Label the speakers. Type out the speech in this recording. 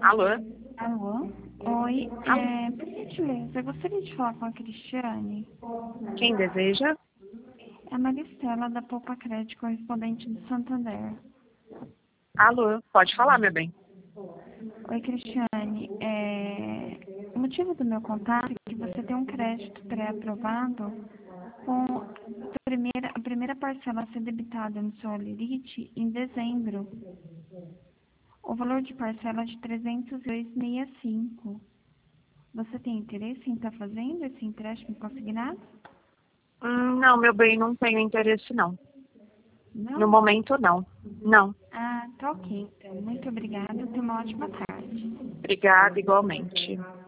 Speaker 1: Alô?
Speaker 2: Alô? Oi,
Speaker 1: Alô?
Speaker 2: por gentileza, eu gostaria de falar com a Cristiane.
Speaker 1: Quem deseja?
Speaker 2: É a Maristela, da Poupa Crédito, correspondente do Santander.
Speaker 1: Alô? Pode falar, meu bem.
Speaker 2: Oi, Cristiane. O motivo do meu contato é que você tem um crédito pré-aprovado com a primeira parcela a ser debitada no seu Alirite em dezembro. O valor de parcela é de 302,65. Você tem interesse em estar fazendo esse empréstimo consignado?
Speaker 1: Não, meu bem, não tenho interesse, não. No
Speaker 2: Não?
Speaker 1: momento, não. Não.
Speaker 2: Ah, tá ok, então. Muito obrigada. Tenha uma ótima tarde.
Speaker 1: Obrigada, igualmente.